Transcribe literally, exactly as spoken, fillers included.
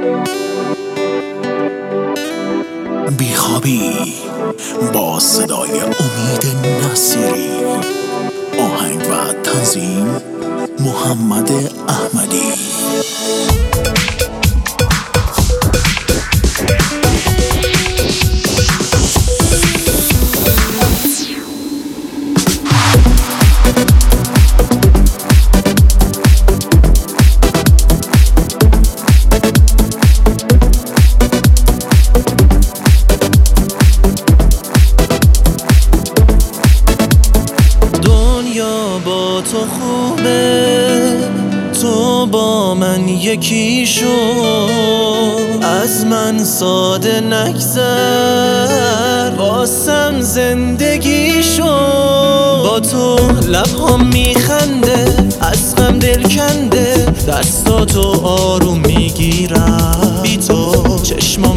بیخوابی با صدای امید نصیری، آهنگ و تنظیم محمد احمدی. با تو خوبه، تو با من یکی شو، از من ساده نگذر، واسم زندگی شو. با تو لبهام میخنده، از غم دل کنده، دستاتو آروم میگیرم، بی تو چشمام